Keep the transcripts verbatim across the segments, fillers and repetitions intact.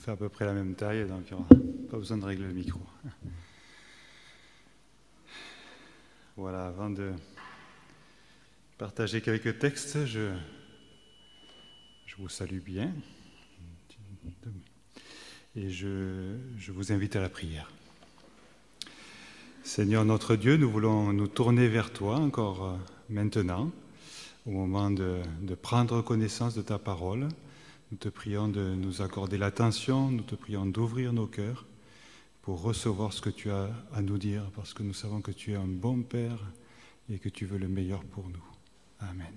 fait à peu près la même taille, donc il n'y aura pas besoin de régler le micro. Voilà, avant de partager quelques textes, je, je vous salue bien et je, je vous invite à la prière. Seigneur notre Dieu, nous voulons nous tourner vers toi encore maintenant, au moment de, de prendre connaissance de ta parole. Nous te prions de nous accorder l'attention, nous te prions d'ouvrir nos cœurs pour recevoir ce que tu as à nous dire, parce que nous savons que tu es un bon Père et que tu veux le meilleur pour nous. Amen.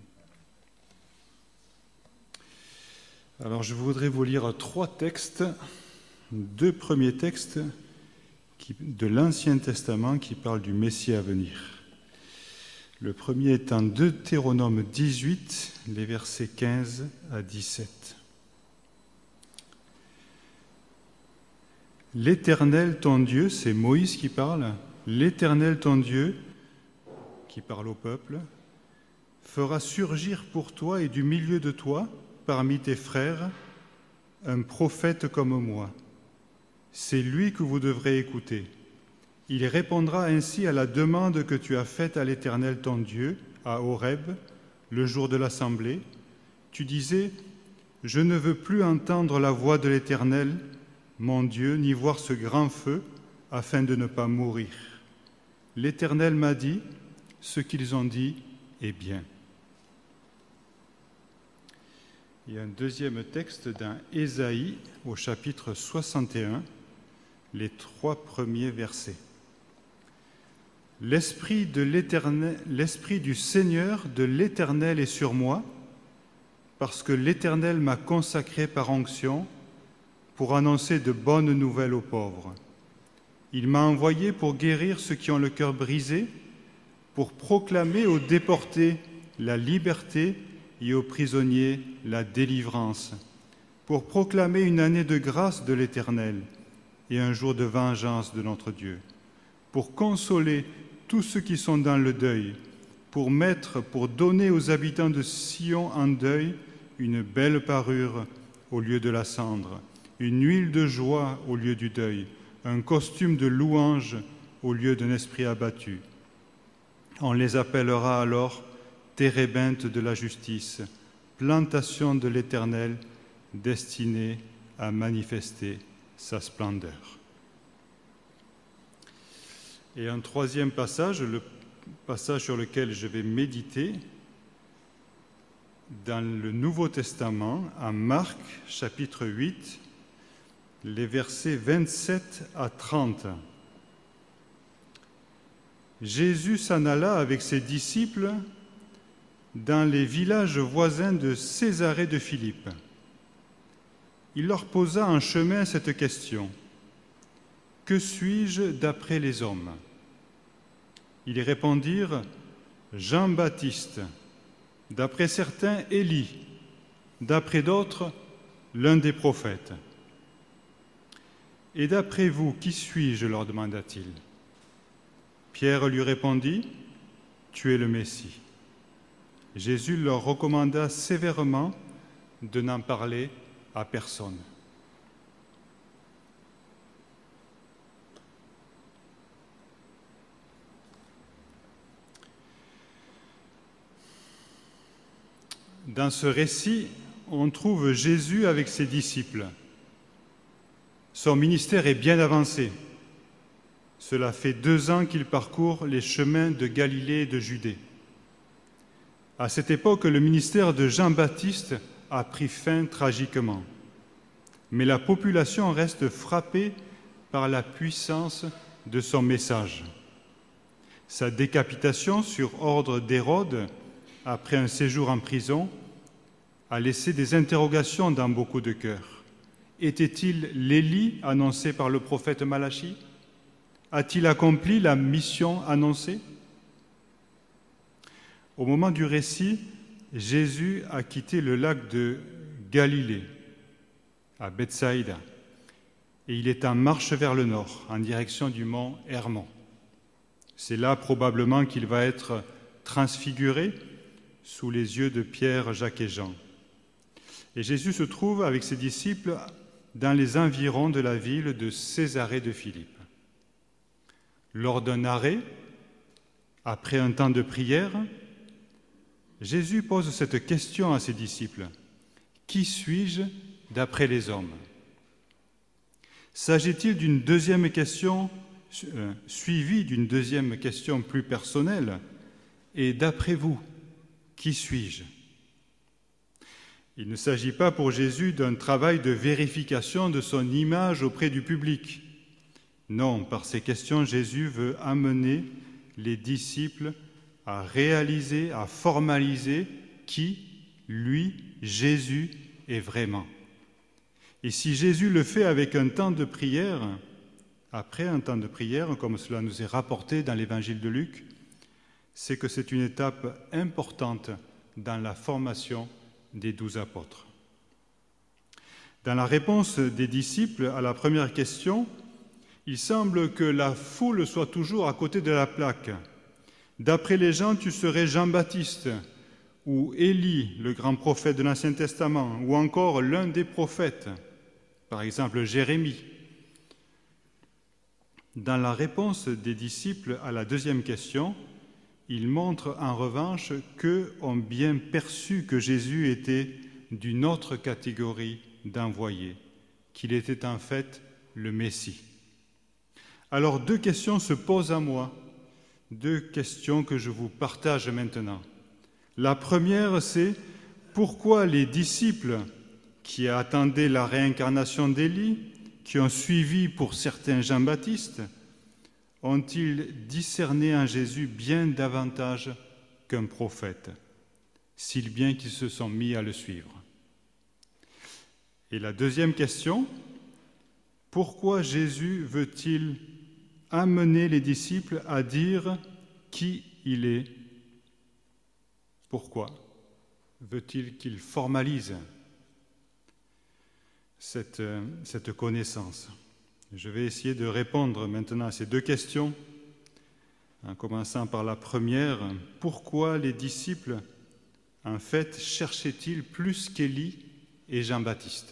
Alors je voudrais vous lire trois textes, deux premiers textes qui, de l'Ancien Testament qui parlent du Messie à venir. Le premier est en Deutéronome dix-huit, les versets quinze à dix-sept. L'Éternel ton Dieu, c'est Moïse qui parle, l'Éternel ton Dieu, qui parle au peuple, fera surgir pour toi et du milieu de toi, parmi tes frères, un prophète comme moi. C'est lui que vous devrez écouter. Il répondra ainsi à la demande que tu as faite à l'Éternel ton Dieu, à Horeb, le jour de l'assemblée. Tu disais, « Je ne veux plus entendre la voix de l'Éternel, mon Dieu, ni voir ce grand feu, afin de ne pas mourir. » L'Éternel m'a dit, « Ce qu'ils ont dit est bien. » Il y a un deuxième texte dans Ésaïe, au chapitre soixante et un, les trois premiers versets. L'Esprit de l'Éternel, l'Esprit du Seigneur, de l'Éternel est sur moi, parce que l'Éternel m'a consacré par onction pour annoncer de bonnes nouvelles aux pauvres. Il m'a envoyé pour guérir ceux qui ont le cœur brisé, pour proclamer aux déportés la liberté et aux prisonniers la délivrance, pour proclamer une année de grâce de l'Éternel et un jour de vengeance de notre Dieu, pour consoler tous ceux qui sont dans le deuil, pour mettre, pour donner aux habitants de Sion en deuil une belle parure au lieu de la cendre, une huile de joie au lieu du deuil, un costume de louange au lieu d'un esprit abattu. On les appellera alors térébinthe de la justice, plantation de l'Éternel, destinée à manifester sa splendeur. Et un troisième passage, le passage sur lequel je vais méditer, dans le Nouveau Testament, à Marc, chapitre huit, les versets vingt-sept à trente. Jésus s'en alla avec ses disciples dans les villages voisins de Césarée de Philippe. Il leur posa en chemin cette question : « Que suis-je d'après les hommes ?» Ils répondirent : « Jean-Baptiste, d'après certains, Élie, d'après d'autres, l'un des prophètes. » « Et d'après vous, qui suis-je » leur demanda-t-il. Pierre lui répondit : « Tu es le Messie. » Jésus leur recommanda sévèrement de n'en parler à personne. Dans ce récit, on trouve Jésus avec ses disciples. Son ministère est bien avancé. Cela fait deux ans qu'il parcourt les chemins de Galilée et de Judée. À cette époque, le ministère de Jean-Baptiste a pris fin tragiquement. Mais la population reste frappée par la puissance de son message. Sa décapitation sur ordre d'Hérode, après un séjour en prison, a laissé des interrogations dans beaucoup de cœurs. Était-il l'Élie annoncé par le prophète Malachie ? A-t-il accompli la mission annoncée ? Au moment du récit, Jésus a quitté le lac de Galilée, à Bethsaïda, et il est en marche vers le nord, en direction du mont Hermon. C'est là probablement qu'il va être transfiguré sous les yeux de Pierre, Jacques et Jean. Et Jésus se trouve avec ses disciples dans les environs de la ville de Césarée de Philippe. Lors d'un arrêt, après un temps de prière, Jésus pose cette question à ses disciples. « Qui suis-je d'après les hommes ?» S'agit-il d'une deuxième question, euh, suivie d'une deuxième question plus personnelle? Et d'après vous, qui suis-je? Il ne s'agit pas pour Jésus d'un travail de vérification de son image auprès du public. Non, par ces questions, Jésus veut amener les disciples à réaliser, à formaliser qui, lui, Jésus, est vraiment. Et si Jésus le fait avec un temps de prière, après un temps de prière, comme cela nous est rapporté dans l'évangile de Luc, c'est que c'est une étape importante dans la formation des douze apôtres. Dans la réponse des disciples à la première question, il semble que la foule soit toujours à côté de la plaque. D'après les gens, tu serais Jean-Baptiste, ou Élie, le grand prophète de l'Ancien Testament, ou encore l'un des prophètes, par exemple Jérémie. Dans la réponse des disciples à la deuxième question, ils montrent en revanche qu'eux ont bien perçu que Jésus était d'une autre catégorie d'envoyés, qu'il était en fait le Messie. Alors deux questions se posent à moi, deux questions que je vous partage maintenant. La première, c'est pourquoi les disciples qui attendaient la réincarnation d'Élie, qui ont suivi pour certains Jean-Baptiste, ont-ils discerné en Jésus bien davantage qu'un prophète, si bien qu'ils se sont mis à le suivre? Et la deuxième question, pourquoi Jésus veut-il amener les disciples à dire qui il est? Pourquoi veut-il qu'ils formalisent cette, cette connaissance? Je vais essayer de répondre maintenant à ces deux questions, en commençant par la première. Pourquoi les disciples, en fait, cherchaient-ils plus qu'Élie et Jean-Baptiste?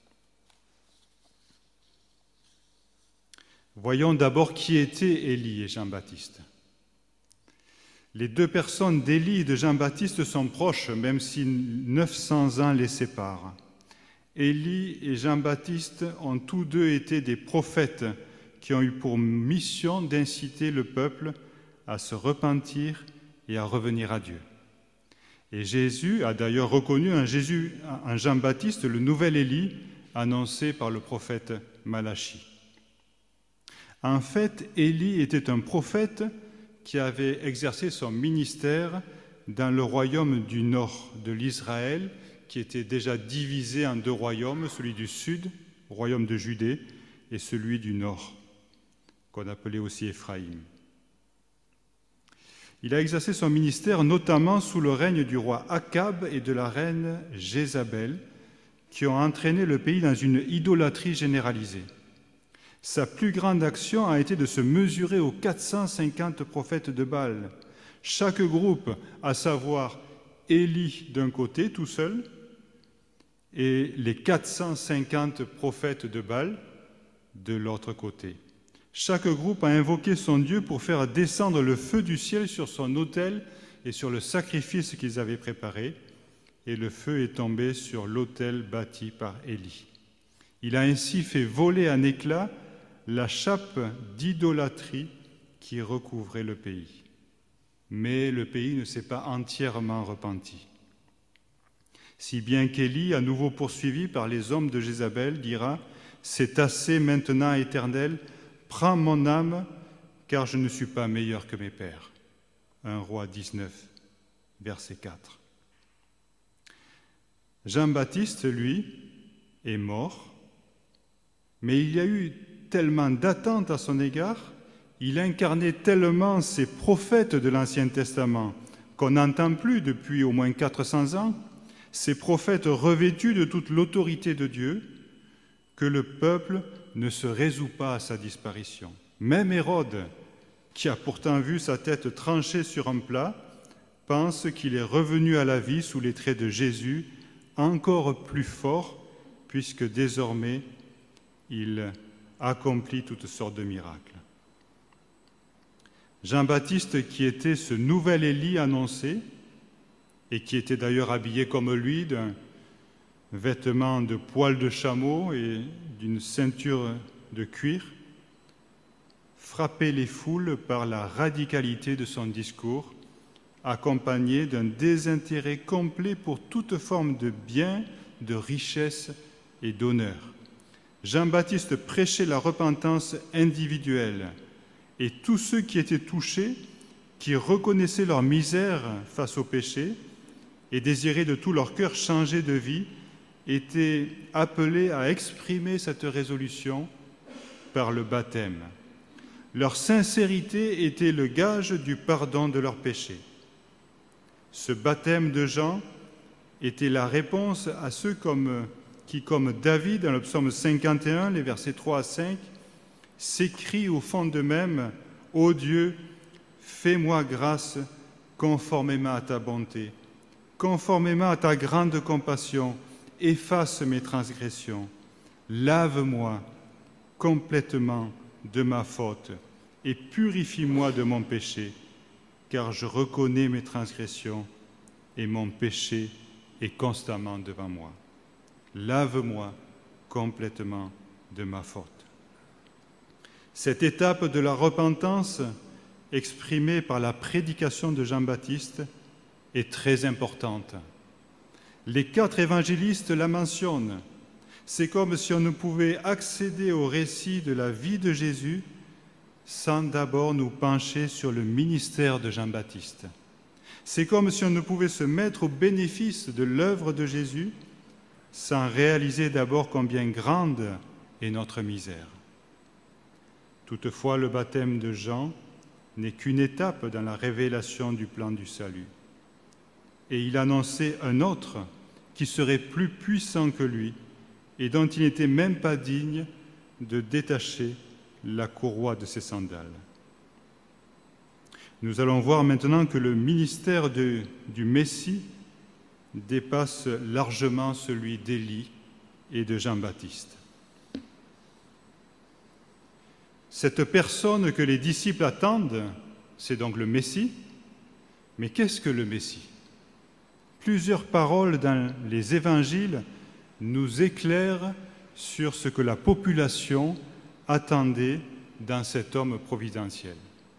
Voyons d'abord qui étaient Élie et Jean-Baptiste. Les deux personnes d'Élie et de Jean-Baptiste sont proches, même si neuf cents ans les séparent. Élie et Jean-Baptiste ont tous deux été des prophètes qui ont eu pour mission d'inciter le peuple à se repentir et à revenir à Dieu. Et Jésus a d'ailleurs reconnu en, Jésus, en Jean-Baptiste le nouvel Élie annoncé par le prophète Malachie. En fait, Élie était un prophète qui avait exercé son ministère dans le royaume du nord de l'Israël, qui était déjà divisé en deux royaumes, celui du sud, royaume de Judée, et celui du nord, qu'on appelait aussi Éphraïm. Il a exercé son ministère notamment sous le règne du roi Akab et de la reine Jézabel, qui ont entraîné le pays dans une idolâtrie généralisée. Sa plus grande action a été de se mesurer aux quatre cent cinquante prophètes de Baal. Chaque groupe, à savoir Élie d'un côté, tout seul, et les quatre cent cinquante prophètes de Baal de l'autre côté. Chaque groupe a invoqué son Dieu pour faire descendre le feu du ciel sur son autel et sur le sacrifice qu'ils avaient préparé, et le feu est tombé sur l'autel bâti par Élie. Il a ainsi fait voler en éclats la chape d'idolâtrie qui recouvrait le pays. Mais le pays ne s'est pas entièrement repenti. Si bien qu'Élie, à nouveau poursuivi par les hommes de Jézabel, dira « C'est assez maintenant, Éternel, prends mon âme, car je ne suis pas meilleur que mes pères. » un Roi dix-neuf, verset quatre. Jean-Baptiste, lui, est mort, mais il y a eu tellement d'attentes à son égard, il incarnait tellement ces prophètes de l'Ancien Testament qu'on n'entend plus depuis au moins quatre cents ans, ces prophètes revêtus de toute l'autorité de Dieu, que le peuple ne se résout pas à sa disparition. Même Hérode, qui a pourtant vu sa tête tranchée sur un plat, pense qu'il est revenu à la vie sous les traits de Jésus, encore plus fort, puisque désormais il accomplit toutes sortes de miracles. Jean-Baptiste, qui était ce nouvel Élie annoncé, et qui était d'ailleurs habillé comme lui d'un vêtement de poil de chameau et d'une ceinture de cuir, frappait les foules par la radicalité de son discours, accompagné d'un désintérêt complet pour toute forme de bien, de richesse et d'honneur. Jean-Baptiste prêchait la repentance individuelle, et tous ceux qui étaient touchés, qui reconnaissaient leur misère face au péché et désiraient de tout leur cœur changer de vie, étaient appelés à exprimer cette résolution par le baptême. Leur sincérité était le gage du pardon de leurs péchés. Ce baptême de Jean était la réponse à ceux comme, qui, comme David, dans le psaume cinquante et un, les versets trois à cinq, s'écrient au fond d'eux-mêmes « Ô Dieu, fais-moi grâce conformément à ta bonté, conformément à ta grande compassion, efface mes transgressions, lave-moi complètement de ma faute et purifie-moi de mon péché, car je reconnais mes transgressions et mon péché est constamment devant moi. Lave-moi complètement de ma faute. » Cette étape de la repentance, exprimée par la prédication de Jean-Baptiste, est très importante. Les quatre évangélistes la mentionnent. C'est comme si on ne pouvait accéder au récit de la vie de Jésus sans d'abord nous pencher sur le ministère de Jean-Baptiste. C'est comme si on ne pouvait se mettre au bénéfice de l'œuvre de Jésus sans réaliser d'abord combien grande est notre misère. Toutefois, le baptême de Jean n'est qu'une étape dans la révélation du plan du salut. Et il annonçait un autre qui serait plus puissant que lui et dont il n'était même pas digne de détacher la courroie de ses sandales. Nous allons voir maintenant que le ministère de, du Messie dépasse largement celui d'Élie et de Jean-Baptiste. Cette personne que les disciples attendent, c'est donc le Messie. Mais qu'est-ce que le Messie ? Plusieurs paroles dans les évangiles nous éclairent sur ce que la population attendait dans cet homme providentiel.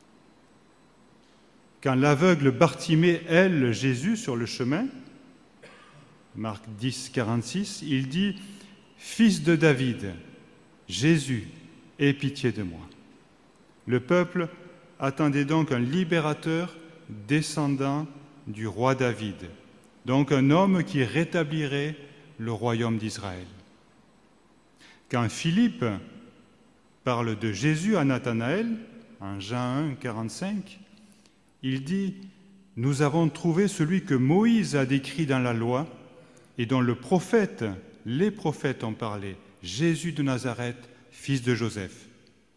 Quand l'aveugle Bartimée hèle Jésus sur le chemin, Marc dix, quarante-six, il dit « Fils de David, Jésus, aie pitié de moi ». Le peuple attendait donc un libérateur descendant du roi David, donc un homme qui rétablirait le royaume d'Israël. Quand Philippe parle de Jésus à Nathanaël, en Jean un, quarante-cinq, il dit « Nous avons trouvé celui que Moïse a décrit dans la loi et dont le prophète, les prophètes ont parlé, Jésus de Nazareth, fils de Joseph. »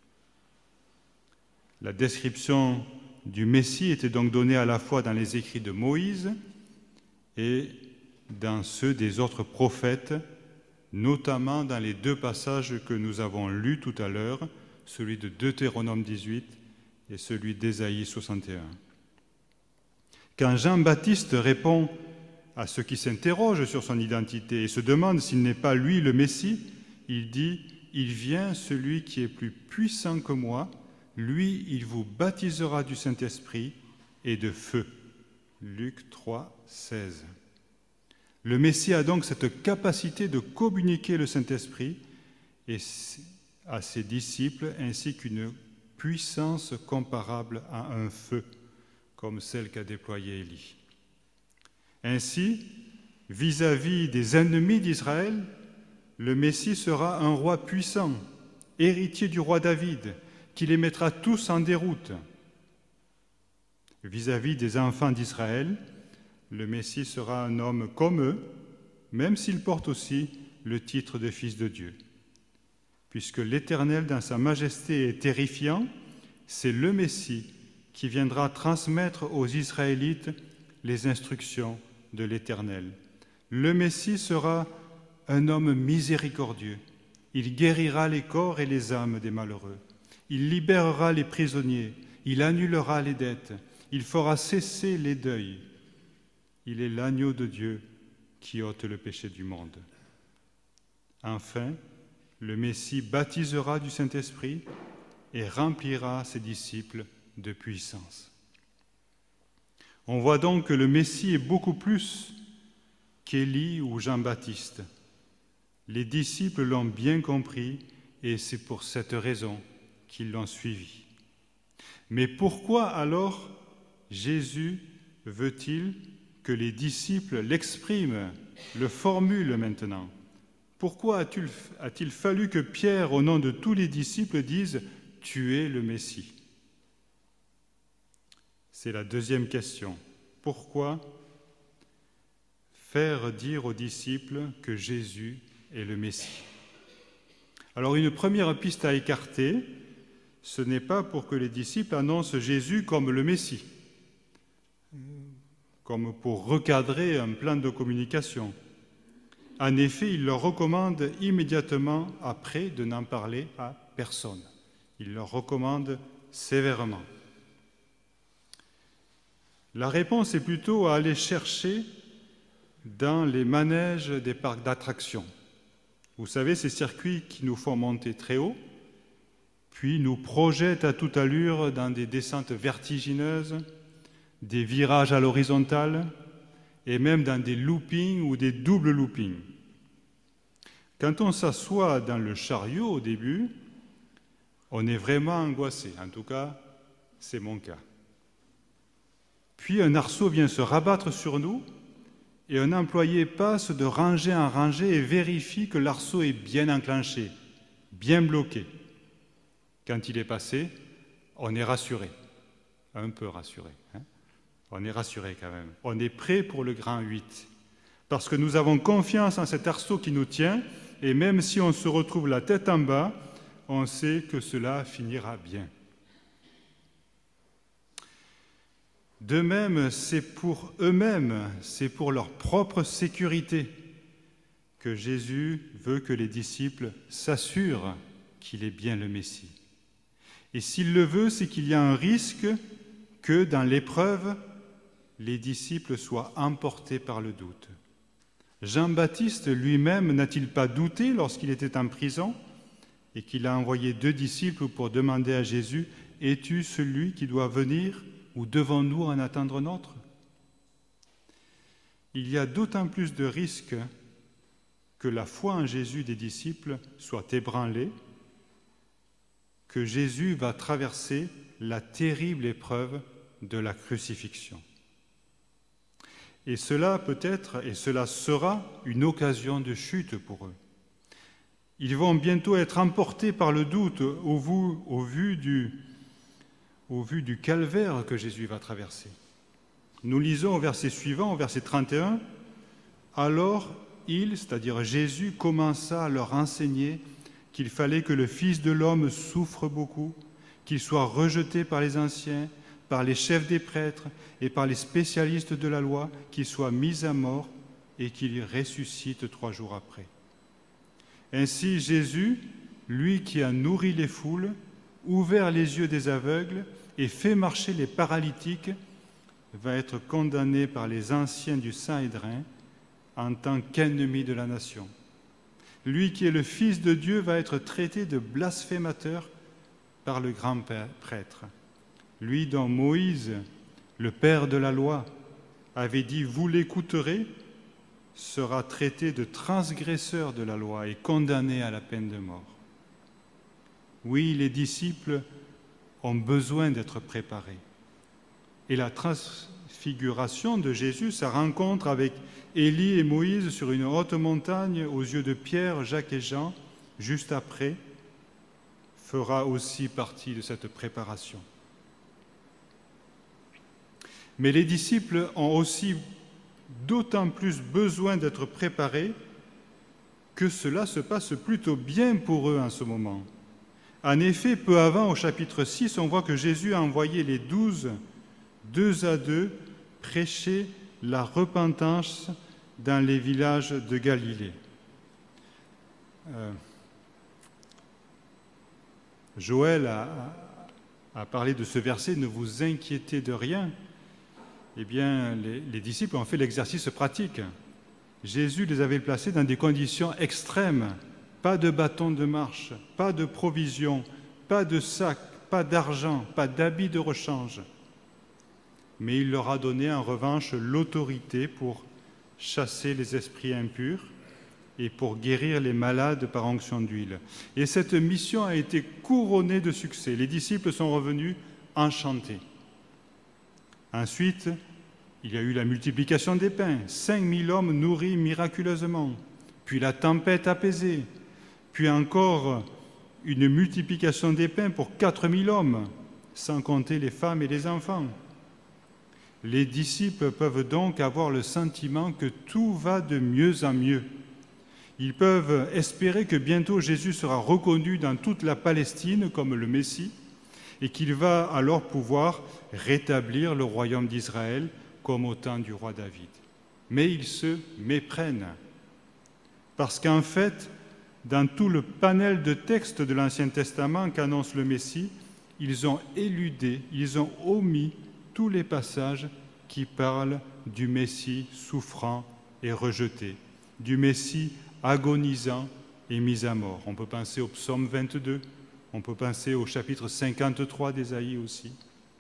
La description du Messie était donc donnée à la fois dans les écrits de Moïse et dans ceux des autres prophètes, notamment dans les deux passages que nous avons lus tout à l'heure, celui de Deutéronome dix-huit et celui d'Ésaïe soixante et un. Quand Jean-Baptiste répond à ceux qui s'interrogent sur son identité et se demandent s'il n'est pas lui le Messie, il dit « Il vient celui qui est plus puissant que moi, lui, il vous baptisera du Saint-Esprit et de feu. » Luc trois, seize. Le Messie a donc cette capacité de communiquer le Saint-Esprit à ses disciples ainsi qu'une puissance comparable à un feu, comme celle qu'a déployée Élie. Ainsi, vis-à-vis des ennemis d'Israël, le Messie sera un roi puissant, héritier du roi David, qui les mettra tous en déroute. Vis-à-vis des enfants d'Israël, le Messie sera un homme comme eux, même s'il porte aussi le titre de Fils de Dieu. Puisque l'Éternel, dans sa majesté, est terrifiant, c'est le Messie qui viendra transmettre aux Israélites les instructions de l'Éternel. Le Messie sera un homme miséricordieux. Il guérira les corps et les âmes des malheureux. Il libérera les prisonniers. Il annulera les dettes. Il fera cesser les deuils. Il est l'agneau de Dieu qui ôte le péché du monde. Enfin, le Messie baptisera du Saint-Esprit et remplira ses disciples de puissance. On voit donc que le Messie est beaucoup plus qu'Élie ou Jean-Baptiste. Les disciples l'ont bien compris et c'est pour cette raison qu'ils l'ont suivi. Mais pourquoi alors Jésus veut-il que les disciples l'expriment, le formulent maintenant ? Pourquoi a-t-il, a-t-il fallu que Pierre, au nom de tous les disciples, dise « Tu es le Messie » ? C'est la deuxième question. Pourquoi faire dire aux disciples que Jésus est le Messie ? Alors, une première piste à écarter, ce n'est pas pour que les disciples annoncent Jésus comme le Messie, comme pour recadrer un plan de communication. En effet, il leur recommande immédiatement après de n'en parler à personne. Il leur recommande sévèrement. La réponse est plutôt à aller chercher dans les manèges des parcs d'attractions. Vous savez, ces circuits qui nous font monter très haut, puis nous projettent à toute allure dans des descentes vertigineuses, des virages à l'horizontale, et même dans des loopings ou des doubles loopings. Quand on s'assoit dans le chariot au début, on est vraiment angoissé. En tout cas, c'est mon cas. Puis un arceau vient se rabattre sur nous et un employé passe de rangée en rangée et vérifie que l'arceau est bien enclenché, bien bloqué. Quand il est passé, on est rassuré, un peu rassuré. Hein ? On est rassuré quand même. On est prêt pour le grand huit. Parce que nous avons confiance en cet arceau qui nous tient, et même si on se retrouve la tête en bas, on sait que cela finira bien. De même, c'est pour eux-mêmes, c'est pour leur propre sécurité que Jésus veut que les disciples s'assurent qu'il est bien le Messie. Et s'il le veut, c'est qu'il y a un risque que dans l'épreuve, les disciples soient emportés par le doute. Jean-Baptiste lui-même n'a-t-il pas douté lorsqu'il était en prison et qu'il a envoyé deux disciples pour demander à Jésus « Es-tu celui qui doit venir ou devons-nous en attendre un autre ?» Il y a d'autant plus de risques que la foi en Jésus des disciples soit ébranlée, que Jésus va traverser la terrible épreuve de la crucifixion. Et cela peut être, et cela sera, une occasion de chute pour eux. Ils vont bientôt être emportés par le doute au vu, au vu du, au vu du calvaire que Jésus va traverser. Nous lisons au verset suivant, au verset trente et un, « Alors il, c'est-à-dire Jésus, commença à leur enseigner qu'il fallait que le Fils de l'homme souffre beaucoup, qu'il soit rejeté par les anciens, par les chefs des prêtres et par les spécialistes de la loi, qu'il soit mis à mort et qu'il ressuscite trois jours après. » Ainsi Jésus, lui qui a nourri les foules, ouvert les yeux des aveugles et fait marcher les paralytiques, va être condamné par les anciens du Sanhédrin en tant qu'ennemi de la nation. Lui qui est le Fils de Dieu va être traité de blasphémateur par le grand prêtre. Lui dont Moïse, le père de la loi, avait dit « Vous l'écouterez », sera traité de transgresseur de la loi et condamné à la peine de mort. Oui, les disciples ont besoin d'être préparés. Et la transfiguration de Jésus, sa rencontre avec Élie et Moïse sur une haute montagne aux yeux de Pierre, Jacques et Jean, juste après, fera aussi partie de cette préparation. Mais les disciples ont aussi d'autant plus besoin d'être préparés que cela se passe plutôt bien pour eux en ce moment. En effet, peu avant, au chapitre six, on voit que Jésus a envoyé les douze, deux à deux, prêcher la repentance dans les villages de Galilée. Euh, Joël a, a parlé de ce verset, ne vous inquiétez de rien. Eh bien, les, les disciples ont fait l'exercice pratique. Jésus les avait placés dans des conditions extrêmes. Pas de bâton de marche, pas de provisions, pas de sac, pas d'argent, pas d'habits de rechange. Mais il leur a donné en revanche l'autorité pour chasser les esprits impurs et pour guérir les malades par onction d'huile. Et cette mission a été couronnée de succès. Les disciples sont revenus enchantés. Ensuite, il y a eu la multiplication des pains, cinq mille hommes nourris miraculeusement, puis la tempête apaisée, puis encore une multiplication des pains pour quatre mille hommes, sans compter les femmes et les enfants. Les disciples peuvent donc avoir le sentiment que tout va de mieux en mieux. Ils peuvent espérer que bientôt Jésus sera reconnu dans toute la Palestine comme le Messie et qu'il va alors pouvoir rétablir le royaume d'Israël comme au temps du roi David. Mais ils se méprennent parce qu'en fait, dans tout le panel de textes de l'Ancien Testament qu'annonce le Messie, ils ont éludé, ils ont omis tous les passages qui parlent du Messie souffrant et rejeté, du Messie agonisant et mis à mort. On peut penser au psaume vingt-deux, on peut penser au chapitre cinquante-trois d'Ésaïe aussi.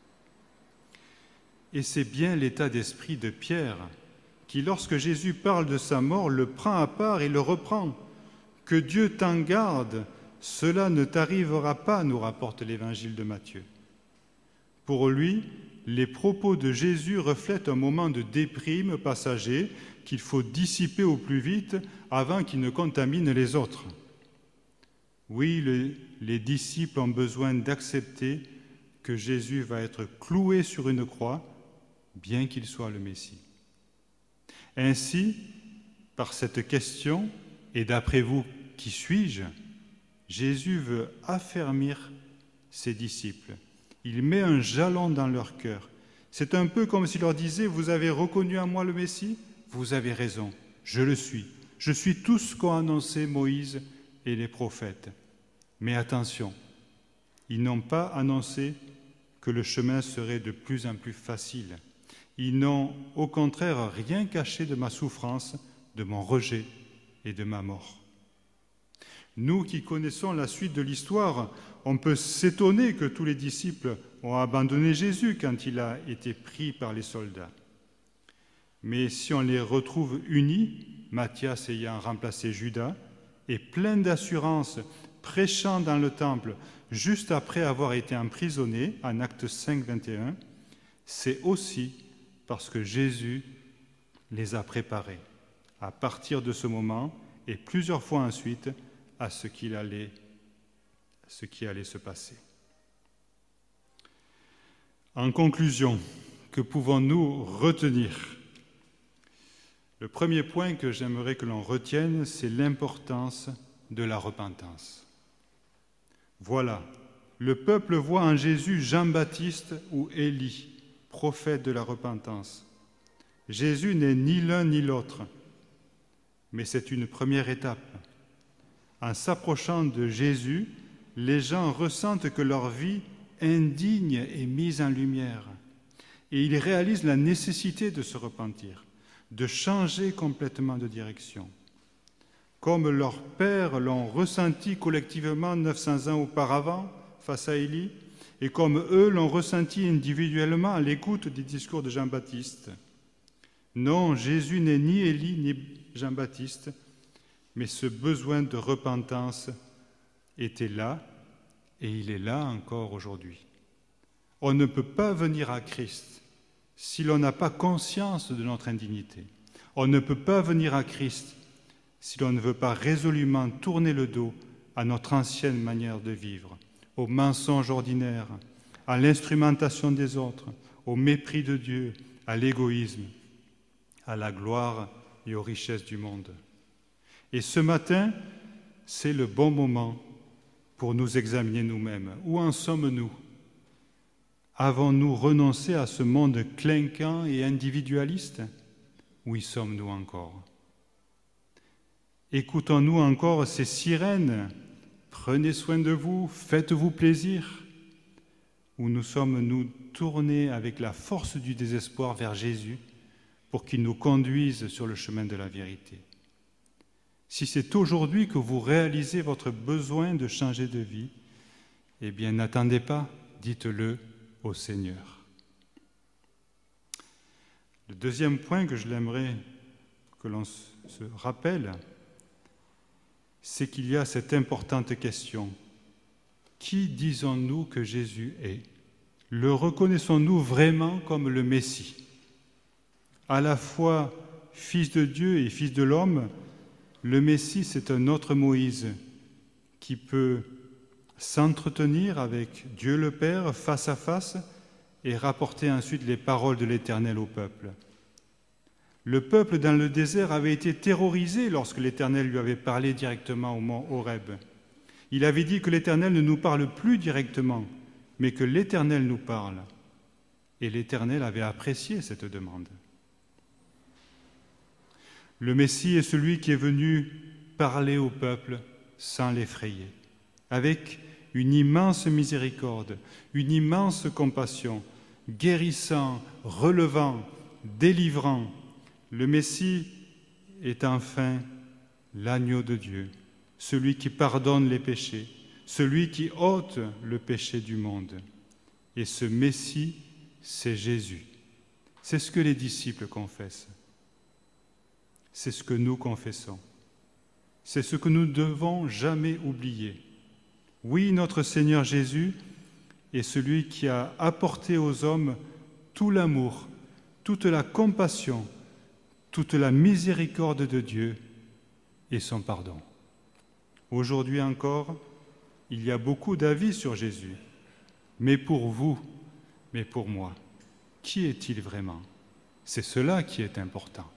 Et c'est bien l'état d'esprit de Pierre qui, lorsque Jésus parle de sa mort, le prend à part et le reprend. « Que Dieu t'en garde, cela ne t'arrivera pas », nous rapporte l'Évangile de Matthieu. Pour lui, les propos de Jésus reflètent un moment de déprime passager qu'il faut dissiper au plus vite avant qu'il ne contamine les autres. Oui, le, les disciples ont besoin d'accepter que Jésus va être cloué sur une croix, bien qu'il soit le Messie. Ainsi, par cette question, et d'après vous, qui suis-je ? Jésus veut affermir ses disciples. Il met un jalon dans leur cœur. C'est un peu comme s'il leur disait « Vous avez reconnu en moi le Messie ? Vous avez raison, je le suis. Je suis tout ce qu'ont annoncé Moïse et les prophètes. Mais attention, ils n'ont pas annoncé que le chemin serait de plus en plus facile. Ils n'ont au contraire rien caché de ma souffrance, de mon rejet et de ma mort. » Nous qui connaissons la suite de l'histoire, on peut s'étonner que tous les disciples ont abandonné Jésus quand il a été pris par les soldats. Mais si on les retrouve unis, Matthias ayant remplacé Judas, et plein d'assurance, prêchant dans le temple juste après avoir été emprisonné, en Actes cinq, vingt et un, c'est aussi parce que Jésus les a préparés à partir de ce moment et plusieurs fois ensuite à ce qu'il allait, ce qui allait se passer. En conclusion, que pouvons-nous retenir ? Le premier point que j'aimerais que l'on retienne, c'est l'importance de la repentance. Voilà, le peuple voit en Jésus Jean-Baptiste ou Élie, prophète de la repentance. Jésus n'est ni l'un ni l'autre, mais c'est une première étape. En s'approchant de Jésus, les gens ressentent que leur vie indigne est mise en lumière et ils réalisent la nécessité de se repentir, de changer complètement de direction. Comme leurs pères l'ont ressenti collectivement neuf cents ans auparavant face à Élie, et comme eux l'ont ressenti individuellement à l'écoute des discours de Jean-Baptiste. Non, Jésus n'est ni Élie ni Jean-Baptiste, mais ce besoin de repentance était là, et il est là encore aujourd'hui. On ne peut pas venir à Christ si l'on n'a pas conscience de notre indignité. On ne peut pas venir à Christ si l'on ne veut pas résolument tourner le dos à notre ancienne manière de vivre, au mensonge ordinaire, à l'instrumentation des autres, au mépris de Dieu, à l'égoïsme, à la gloire et aux richesses du monde. Et ce matin, c'est le bon moment pour nous examiner nous-mêmes. Où en sommes-nous ? Avons-nous renoncé à ce monde clinquant et individualiste ? Où y sommes-nous encore ? Écoutons-nous encore ces sirènes prenez soin de vous, faites-vous plaisir, ou nous sommes nous tournés avec la force du désespoir vers Jésus pour qu'il nous conduise sur le chemin de la vérité. Si c'est aujourd'hui que vous réalisez votre besoin de changer de vie, eh bien n'attendez pas, dites-le au Seigneur. Le deuxième point que je l'aimerais que l'on se rappelle, c'est qu'il y a cette importante question. Qui disons-nous que Jésus est? Le reconnaissons-nous vraiment comme le Messie? À la fois Fils de Dieu et Fils de l'homme, le Messie, c'est un autre Moïse qui peut s'entretenir avec Dieu le Père face à face et rapporter ensuite les paroles de l'Éternel au peuple. Le peuple dans le désert avait été terrorisé lorsque l'Éternel lui avait parlé directement au mont Horeb. Il avait dit que l'Éternel ne nous parle plus directement, mais que l'Éternel nous parle. Et l'Éternel avait apprécié cette demande. Le Messie est celui qui est venu parler au peuple sans l'effrayer, avec une immense miséricorde, une immense compassion, guérissant, relevant, délivrant. Le Messie est enfin l'agneau de Dieu, celui qui pardonne les péchés, celui qui ôte le péché du monde. Et ce Messie, c'est Jésus. C'est ce que les disciples confessent. C'est ce que nous confessons. C'est ce que nous ne devons jamais oublier. Oui, notre Seigneur Jésus est celui qui a apporté aux hommes tout l'amour, toute la compassion, toute la miséricorde de Dieu et son pardon. Aujourd'hui encore, il y a beaucoup d'avis sur Jésus. Mais pour vous, mais pour moi, qui est-il vraiment? C'est cela qui est important.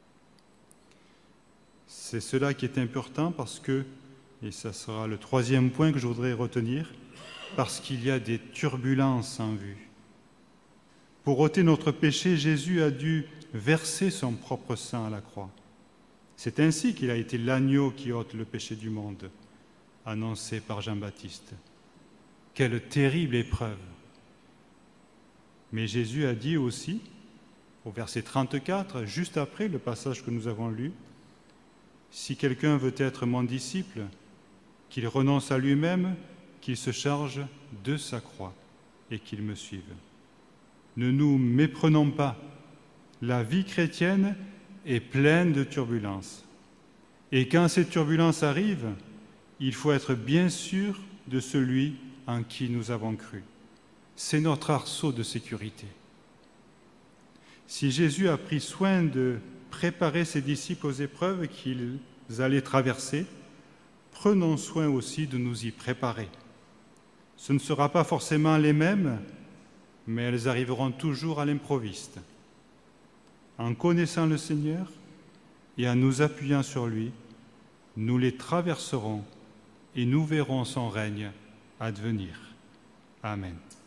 C'est cela qui est important parce que, et ça sera le troisième point que je voudrais retenir, parce qu'il y a des turbulences en vue. Pour ôter notre péché, Jésus a dû verser son propre sang à la croix. C'est ainsi qu'il a été l'agneau qui ôte le péché du monde, annoncé par Jean-Baptiste. Quelle terrible épreuve! Mais Jésus a dit aussi, au verset trente-quatre, juste après le passage que nous avons lu, « Si quelqu'un veut être mon disciple, qu'il renonce à lui-même, qu'il se charge de sa croix et qu'il me suive. » Ne nous méprenons pas, la vie chrétienne est pleine de turbulences. Et quand ces turbulences arrivent, il faut être bien sûr de celui en qui nous avons cru. C'est notre arceau de sécurité. Si Jésus a pris soin de préparer ses disciples aux épreuves qu'ils allaient traverser, prenons soin aussi de nous y préparer. Ce ne sera pas forcément les mêmes, mais elles arriveront toujours à l'improviste. En connaissant le Seigneur et en nous appuyant sur lui, nous les traverserons et nous verrons son règne advenir. Amen.